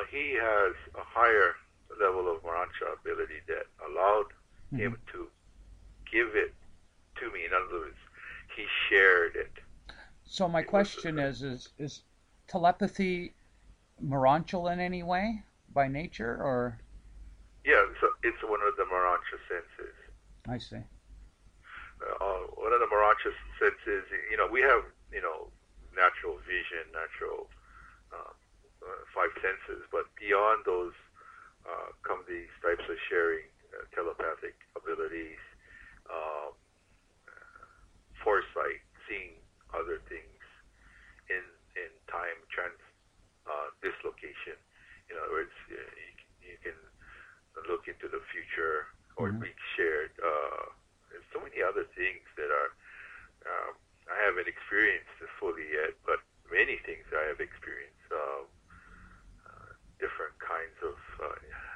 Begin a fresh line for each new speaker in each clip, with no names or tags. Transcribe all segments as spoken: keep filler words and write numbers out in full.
he has a higher level of Morancha ability that allowed
Mm-hmm.
him to give it to me. In other words, he shared it.
So my
It was,
question
uh,
is, is is telepathy Moranchal in any way by nature, or
yeah, so it's one of the Morancha senses.
I see.
Uh, one of the Morancha senses, you know, we have, you know, natural vision, natural uh, uh, five senses, but beyond those uh, come these types of sharing uh, telepathic abilities, um, foresight, seeing other things in in time trans uh, dislocation. In other words, uh, you, you can look into the future or
Mm-hmm.
be shared. Uh, there's so many other things that are um, I haven't experienced fully yet, but many things I have experienced. Uh, uh, different kinds of uh,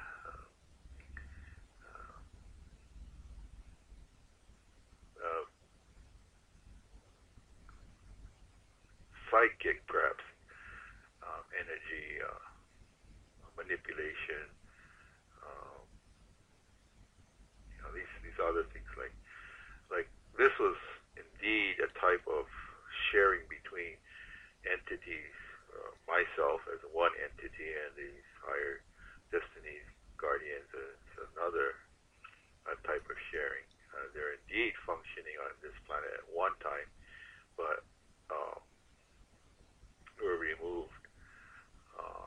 uh, psychic, perhaps, um, energy uh, manipulation. Um, you know, these these other things like like this was indeed a type of sharing between entities. Uh, myself as one entity and these higher destinies, guardians, is another uh, type of sharing. Uh, they're indeed functioning on this planet at one time, but um, were removed uh,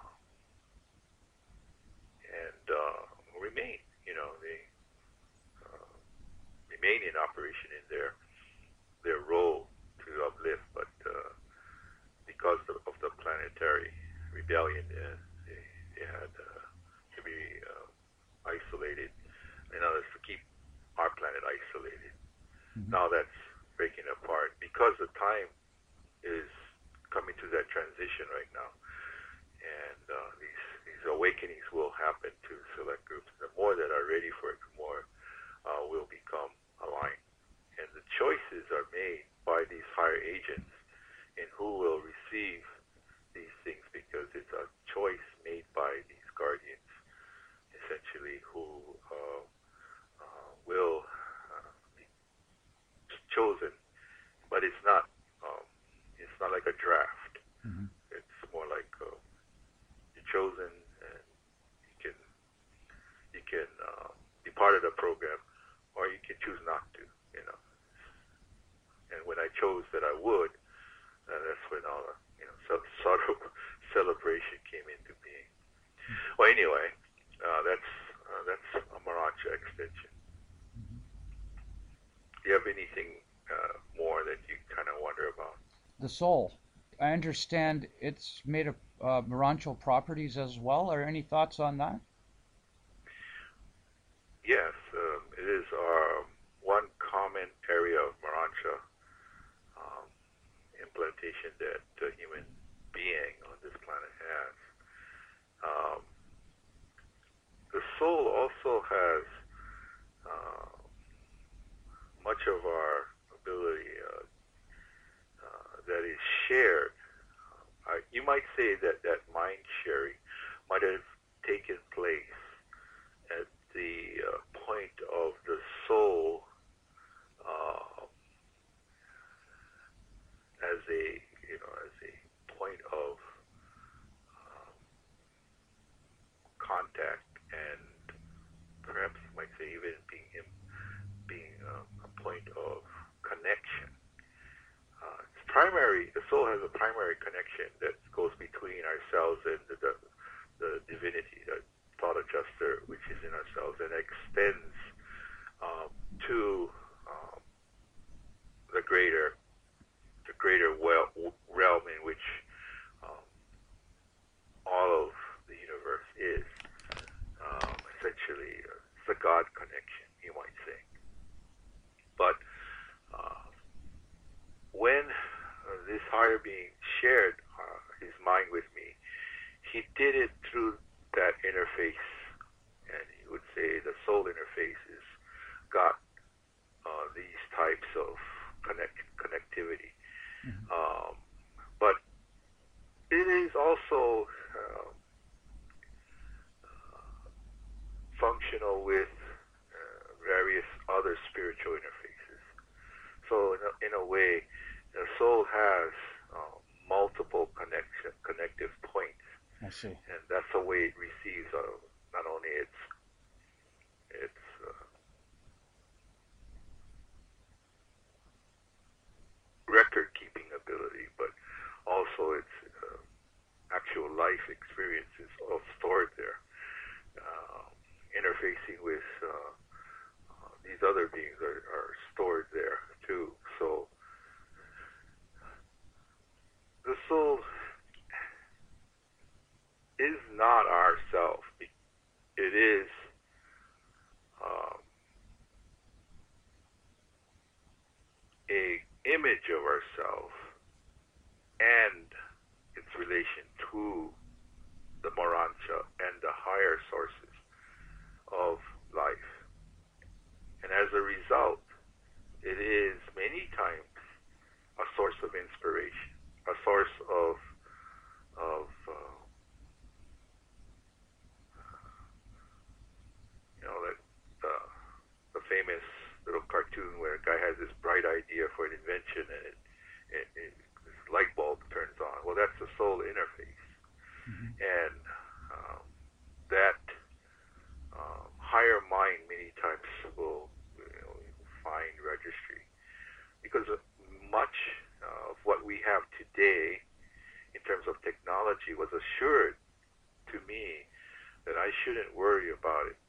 and uh, remain. You know, they uh, remain in operation in their their role to uplift, but uh, because of, of the planetary rebellion, uh, they, they had uh, to be uh, isolated in order to keep our planet isolated.
Mm-hmm.
Now that's breaking apart because the time is coming to that transition right now, and uh, these these awakenings will happen to select groups. The more that are ready for it, the more uh, will become aligned, and the choices are made by these higher agents in who will receive these things because it's a choice made by these guardians, essentially, who uh, uh, will uh, be chosen. But it's not um, it's not like a draft.
Mm-hmm.
It's more like uh, you're chosen, and you can you can uh, be part of the program, or you can choose not to. You know. And when I chose that I would, uh, that's when all the you know so, sort of celebration came into being. Well, anyway, uh, that's uh, that's a Maracha extension.
Mm-hmm.
Do you have anything uh, more that you kind of wonder about?
The soul. I understand it's made of uh, Moranchal properties as well. Are any thoughts on that?
Yes, um, it is our one common area of Maracha um, implantation that a human being on this planet has. Um, the soul also has uh, much of our ability uh, uh, that is shared. Uh, you might say that that mind sharing might have taken place at the uh, point of the soul uh, as a you know as a point of um, contact, and perhaps you might say even being being um, a point of connection. Uh, it's primary. The soul has a primary connection that goes between ourselves and the, the, the divinity, the thought adjuster, which is in ourselves, and extends um, to um, the greater, the greater well, realm in which um, all of the universe is. Um, essentially, uh, it's a God connection, you might say. But uh, when uh, this higher being shared uh, his mind with me, he did it through that interface, and he would say the soul interface is got uh, these types of connect connectivity.
Mm-hmm.
Um, but it is also uh, way the soul has uh, multiple connection connective points,
I see.
and that's the way it receives uh, not only its its uh, record keeping ability, but also its uh, actual life experiences all stored there, uh, interfacing with uh, uh, these other beings are, are stored there too. So the soul is not ourself. It is um, a image of ourself and its relation to the Morancha and the higher sources of life. And as a result, it is many times a source of inspiration, a source of of uh, you know that uh, the famous little cartoon where a guy has this bright idea for an invention and it, it, it this light bulb turns on. Well, that's the soul interface,
Mm-hmm.
and um, that um, higher mind many times will you know, find registry because much of what we have today in terms of technology was assured to me that I shouldn't worry about it,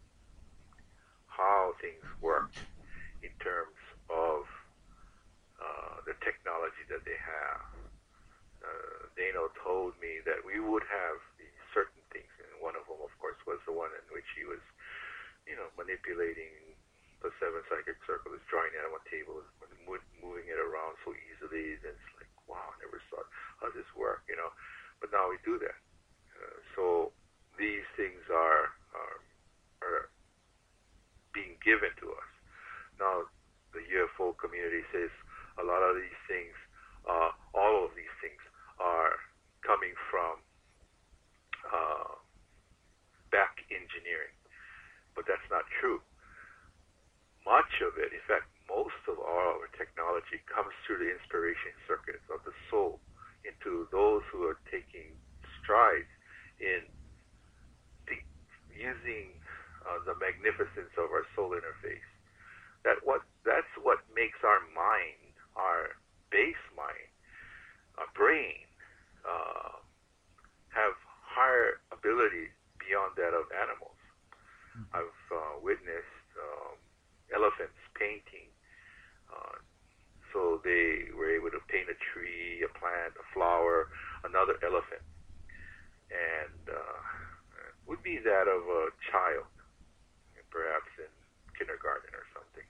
how things work in terms of uh, the technology that they have. Uh, Dano told me that we would have these certain things, and one of them, of course, was the one in which he was, you know, manipulating the seven psychic circles, drawing it on a table, moving it around so easily. And it's like, wow, I never thought, how does this work, you know? But now we do that. Uh, so these things are, are are being given to us. Now, the U F O community says a lot of these things, uh, all of these things, are coming from uh, back engineering, but that's not true. Much of it, in fact, most of all our technology comes through the inspiration circuits of the soul into those who are taking strides in the, using uh, the magnificence of our soul interface. That what that's what makes our mind, our base mind, our brain, uh, have higher ability beyond that of animals.
Mm-hmm.
I've uh, witnessed um, elephants painting. Uh, so they were able to paint a tree, a plant, a flower, another elephant. And uh, it would be that of a child, perhaps in kindergarten or something.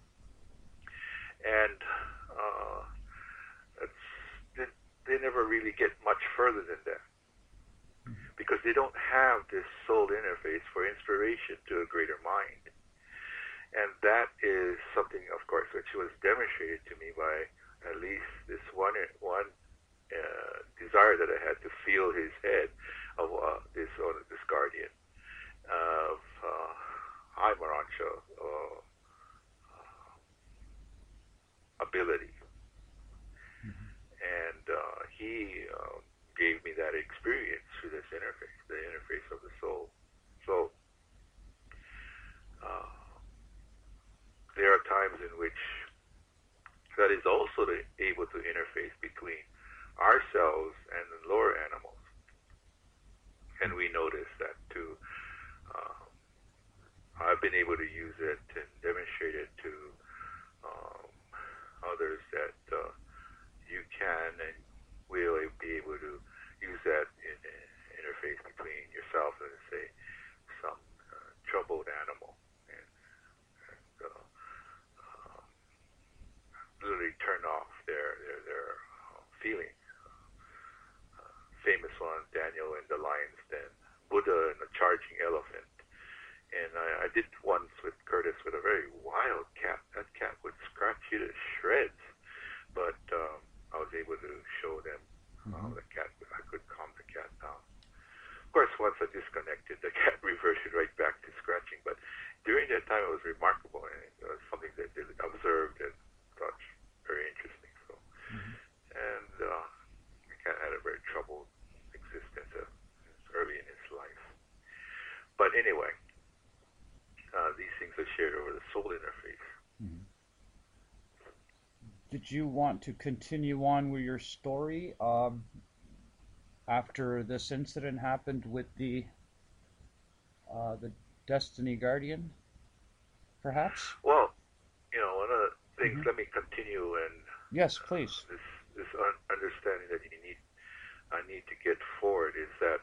And uh, it's, they, they never really get much further than that because they don't have this soul interface for inspiration to a greater mind. And that is something, of course, which was demonstrated to me by at least this one one uh, desire that I had to feel his head of uh, this uh, this guardian of uh, high Morancha uh, ability.
Mm-hmm.
And uh, he uh, gave me that experience through this interface, the interface of the soul. So uh, there are times in which that is also the, able to interface between ourselves and the lower animals. And we notice that too. Uh, I've been able to use it and demonstrate it to um, others that uh, you can and will be able to use that in, in interface between yourself and, say, some uh, troubled animal, and, and uh, uh, literally turn off their their, their uh, feelings. Uh, famous one, Daniel and the Lion's Den, Buddha and the Charging Elephant. And I, I did once with Curtis with a very wild cat. That cat would scratch you to shreds, but um, I was able to show them uh, the cat. I could calm the cat down. Of course, once I disconnected, the cat reverted right back to scratching. But during that time, it was remarkable, and it was something that they observed and thought very interesting.
did you want to continue on with your story um, after this incident happened with the uh, the Destiny Guardian, perhaps?
Well, you know, one of the things.
Hmm.
Let me continue and
Yes,
uh,
please.
this this un- understanding that you need I need to get forward is that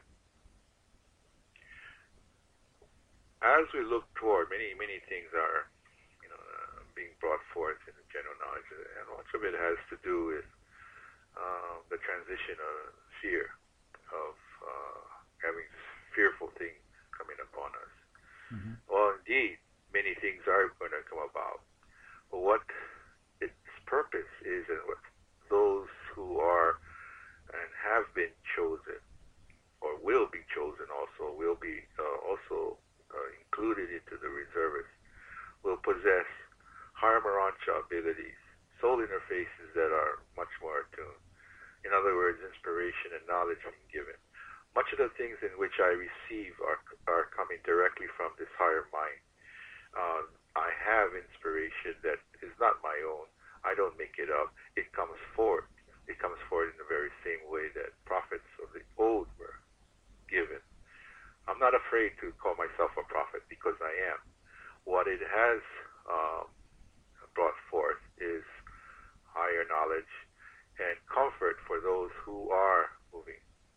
as we look toward many many things are you know uh, being brought forth in the general knowledge, and much of it has to do with uh, the transition of fear of uh, having fearful things coming upon us.
Hmm.
Well, indeed, many things are going to come about, but what its purpose is, and what those who are and have been chosen or will be chosen also will be uh, also uh, included into the reservists, will possess higher Marancha abilities, soul interfaces that are much more attuned. In other words, inspiration and knowledge being given. Much of the things in which I receive are, are coming directly from this higher mind. Uh, I have inspiration that is not my own. I don't make it up. It comes forth. It comes forth in the very same way that prophets of the old were given. I'm not afraid to call myself a prophet because I am. What it has um, brought forth is higher knowledge and comfort for those who are moving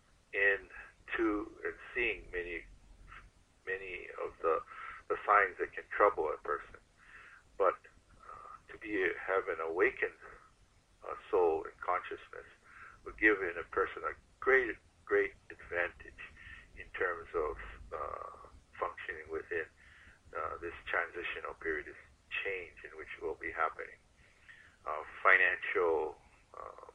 into and seeing many many of the the signs that can trouble a person. But uh, to be have an awakened uh, soul and consciousness will give in a person a great great advantage in terms of uh, functioning within uh, this transitional period, this change in which will be happening. Uh, financial uh,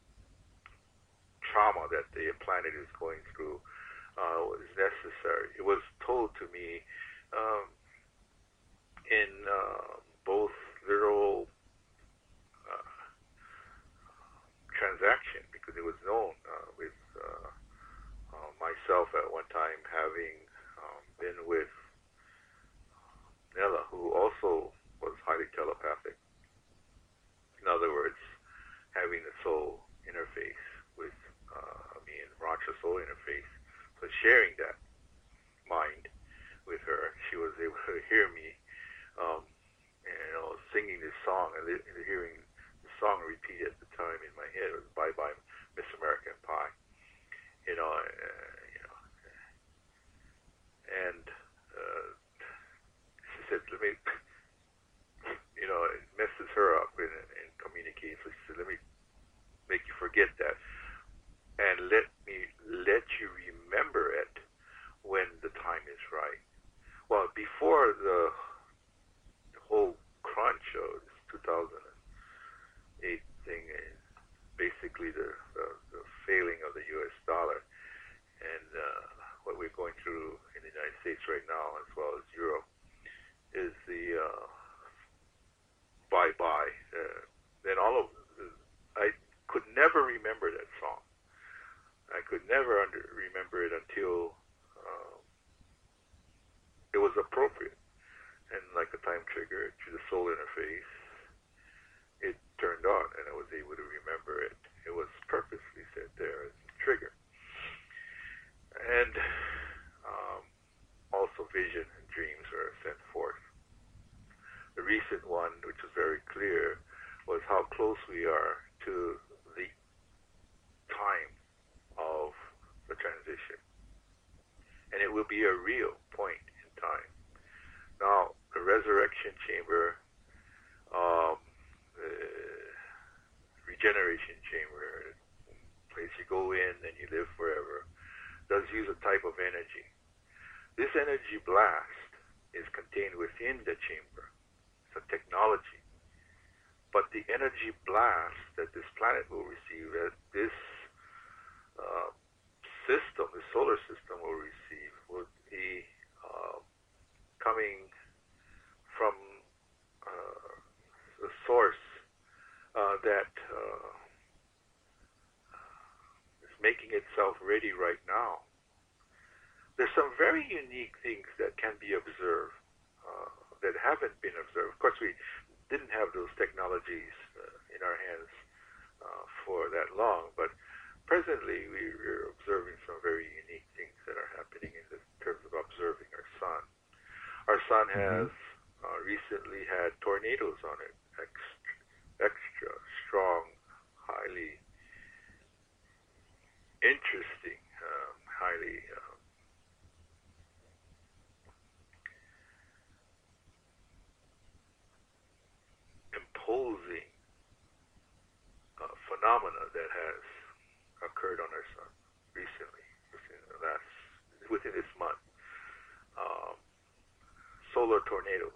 trauma that the planet is going through uh, was necessary. It was told to me um, in uh, both literal uh, transaction, because it was known uh, with uh, uh, myself at one time having um, been with Nella, who also was highly telepathic. In other words, having a soul interface with uh, me and Rancha soul interface. So sharing that mind with her, she was able to hear me, um, you know, singing this song and hearing the song repeated at the time in my head. It was "Bye Bye Miss American Pie," you know, uh, you know, and uh, she said, "Let me," you know, it messes her up in, in communicating. So she said, "Let me make you forget that, and let me let you remember it when the time is right." Well, before the, the whole crunch of this two thousand eight thing, is basically the, the, the failing of the U S dollar, and uh, what we're going through in the United States right now, as well as Europe, is the uh, bye-bye. Uh, then all of I could never remember that song. I could never under, remember it until uh, it was appropriate. And like a time trigger through the soul interface, it turned on and I was able to remember it. It was purposely set there as a trigger. And um, also vision and dreams were sent forth. The recent one, which was very clear, was how close we are to the time of the transition. And it will be a real point in time. Now, the resurrection chamber, um, the regeneration chamber, place you go in and you live forever, does use a type of energy. This energy blast is contained within the chamber. It's a technology. But the energy blast that this planet will receive, that this uh, system, the solar system will receive, will be uh, coming from uh, the source uh, that uh, is making itself ready right now. There's some very unique things that can be observed uh, that haven't been observed. Of course, we didn't have those technologies uh, in our hands uh, for that long, but presently we, we're observing some very unique things that are happening in the terms of observing our sun. Our sun
Mm-hmm.
has uh, recently had tornadoes on it, extra, extra strong, highly interesting, um, highly uh, imposing uh, phenomena that has occurred on our sun recently, within the last, within this month. Um, solar tornadoes.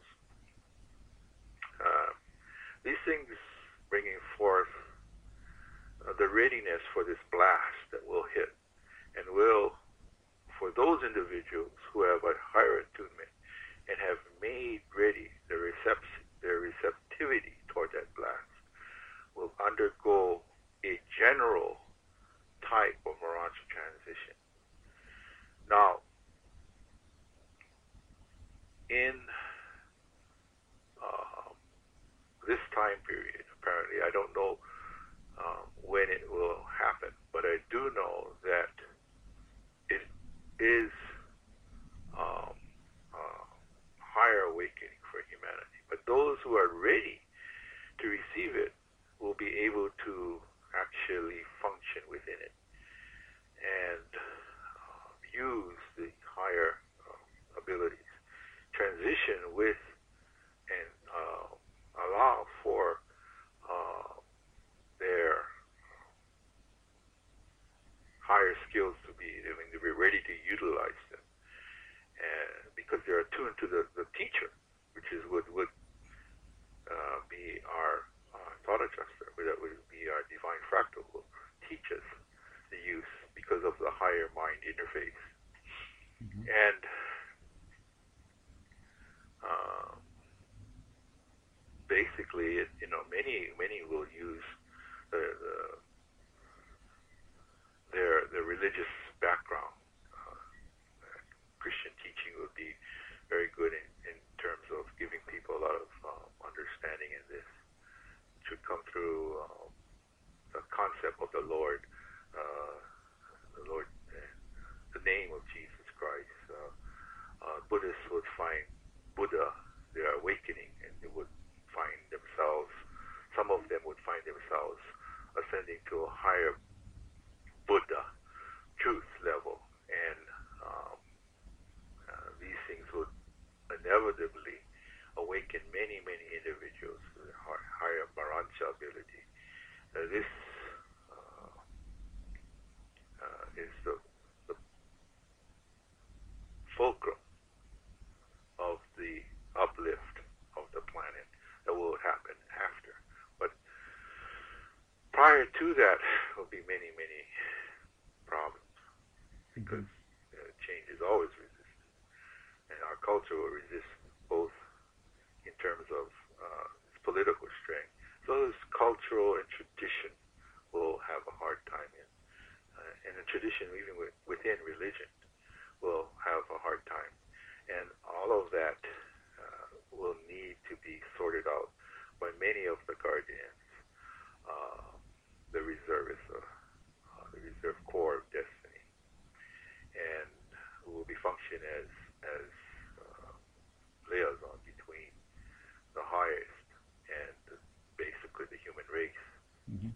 Uh, these things bringing forth uh, the readiness for this blast that will hit, and will, for those individuals who have a higher attunement and have made ready their, recept- their receptivity toward that blast, will undergo a general type of Moronzo transition. Now, in uh, this time period, apparently, I don't know um, when it will happen, but I do know that it is um, uh, higher awakening for humanity. But those who are ready to receive it will be able to actually function within it and uh, use the higher uh, abilities, transition with and uh, allow for uh, their higher skills to be, I mean, to be ready to utilize them, and because they're attuned to the, the teacher, which is what would uh, be our uh, thought adjuster, that would be our divine fractal, will teach us the use because of the higher mind interface.
Mm-hmm.
And uh, basically, it, you know, many many will use the, the their their religious background. Uh, Christian teaching would be very good in, in terms of giving people a lot of um, understanding in this. It should come through um, the concept of the Lord, uh, the Lord, uh, the name of Jesus Christ. Uh, uh, Buddhists would find Buddha, their awakening, and they would find themselves, some of them would find themselves ascending to a higher Buddha truth level, and um, uh, these things would inevitably awaken many, many individuals with higher Marancha ability. Uh, this uh, uh, is the, the fulcrum of the uplift of the planet that will happen after. But prior to that will be many, many problems, because mm-hmm. uh, change is always resisted, and our culture will resist both in terms of uh, its political strength. So this cultural and tradition will have a hard time in, uh, and the tradition even with, within religion will have a hard time, and all of that uh, will need to be sorted out by many of the guardians, uh, the reservists, uh, uh, the reserve corps of destiny, and who will be function as as uh, liaison between the highest and basically the human race.
Mm-hmm.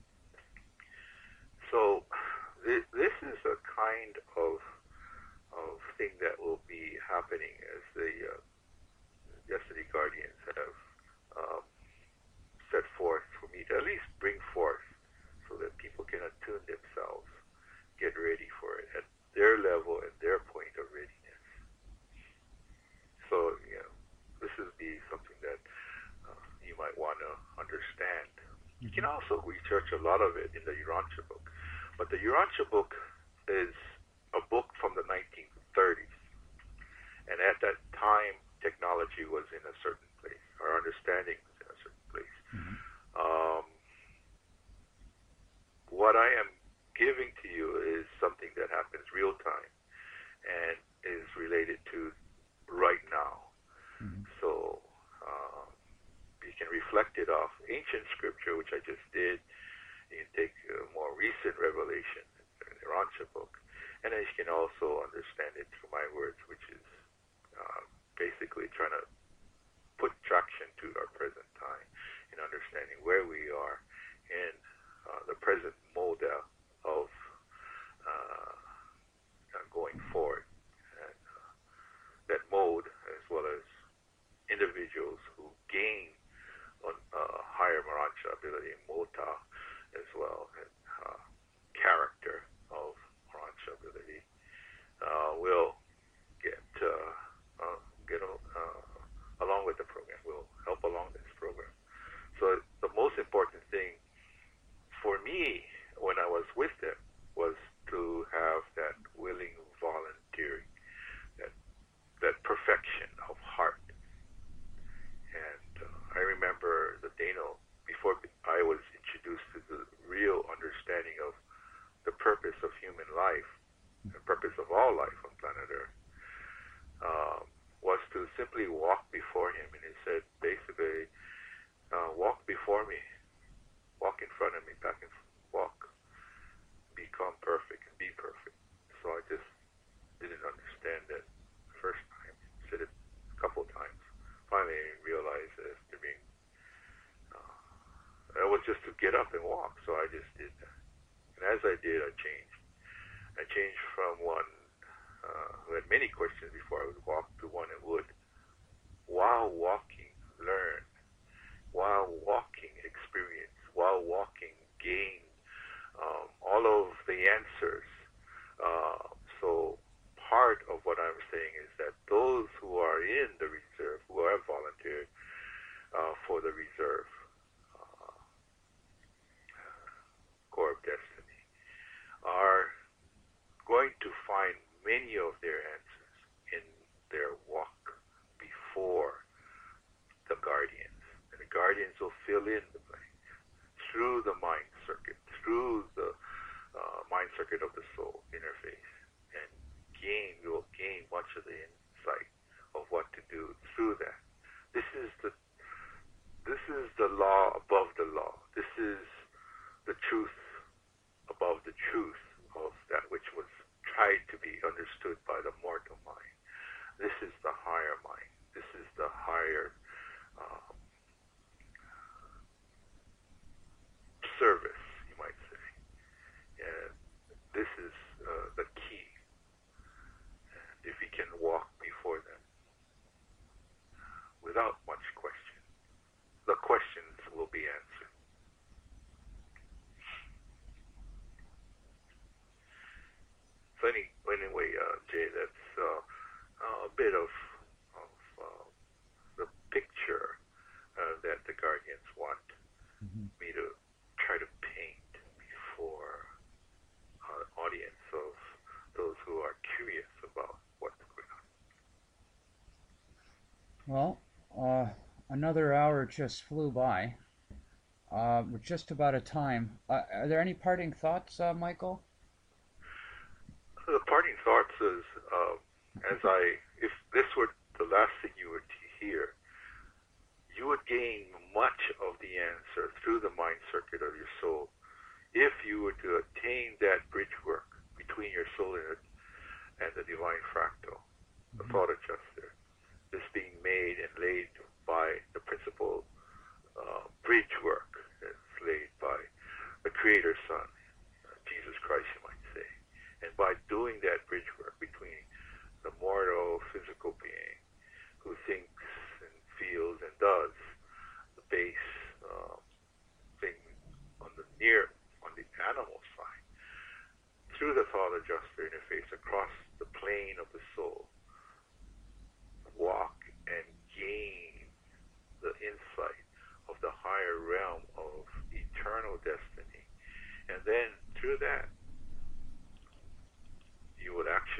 So this, this is a kind of of thing that will be happening as the uh, Destiny Guardians have um, set forth for me to at least bring forth, so that people can attune themselves, get ready for it at their level and their point of readiness. So, you know, this would be something that uh, you might want to understand. Mm-hmm. You can also research a lot of it in the Urantia book, but the Urantia book is a book from the nineteen thirties, and at that time technology was in a certain place, our understanding was in a certain place.
Mm-hmm.
Um, what I am giving to you is something that happens real time and is related to right now.
Mm-hmm.
So um, you can reflect it off ancient scripture, which I just did, You can take a more recent revelation in the Rancha book, and then you can also understand it through my words, which is uh, basically trying to put traction to our present time in understanding where we are in uh, the present mode of uh, going forward. And uh, that mode, as well as individuals who gain on uh, higher Marancha ability, Mota as well, and uh, character of Marancha ability, uh, will get uh, uh, get uh, along with the program, will help along this program. So the most important thing for me when I was with them was to have that willing volunteering, that that perfection of heart. And uh, I remember the Dano, before I was introduced to the real understanding of the purpose of human life, the purpose of all life on planet Earth, um, was to simply walk before him. And he said, basically, uh, walk before me, walk in front of me, back and walk, become perfect and be perfect. So I just didn't understand that the first time. Said it a couple of times. Finally, I realized that after being, uh, it was just to get up and walk. So I just did that. And as I did, I changed. I changed from one uh, who had many questions before I would walk to one who would, while walking, learn, while walking, experience, while walking, gain um, all of the answers. Uh, so part of what I'm saying is that those who are in the reserve, who have volunteered uh, for the reserve uh, Core of Destiny, are going to find many of their answers in their walk before the guardians. And the guardians will fill in the blanks through the mind circuit, through the uh, mind circuit of the soul interface, and gain, we will gain much of the insight of what to do through that. This is the this is the law above the law. This is the truth above the truth of that which was tried to be understood by the mortal mind. This is the higher mind. This is the higher uh, service, you might say. And this is uh, the key. And if we can walk before them without much question, the questions will be answered. So any, anyway, uh, Jay, that's uh, uh, a bit of, of uh, the picture uh, that the guardians want mm-hmm. me to try to paint before an audience of those who are curious about what's going
on. Well, uh, another hour just flew by. Uh, we're just about at time. Uh, are there any parting thoughts, uh, Michael?
The parting thoughts is, uh, as I, if this were the last thing you were to hear, you would gain much of the answer through the mind circuit of your soul if you were to attain that bridge work between your soul and, and the divine fractal, the mm-hmm. thought adjuster. This being made and laid by the principal uh, bridge work that's laid by the Creator Son, uh, Jesus Christ, you might say. And by doing that bridge work between the mortal physical being who thinks and feels and does the base uh, thing on the near, on the animal side, through the thought adjuster interface across the plane of the soul, walk and gain the insight of the higher realm of eternal destiny. And then through that, you would actually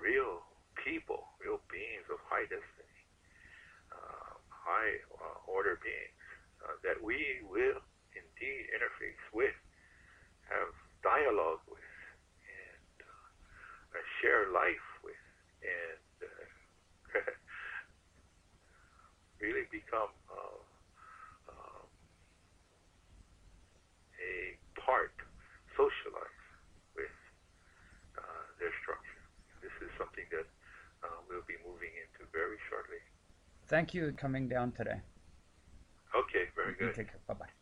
real people, real beings of high destiny, uh, high uh, order beings uh, that we will indeed interface with, have dialogue with, and uh, share life with, and uh, really become uh, um, a part, socialize with uh, their structure. This is something that uh, we'll be moving into very shortly.
Thank you for coming down today.
Okay, very
You
good.
take care. Bye bye.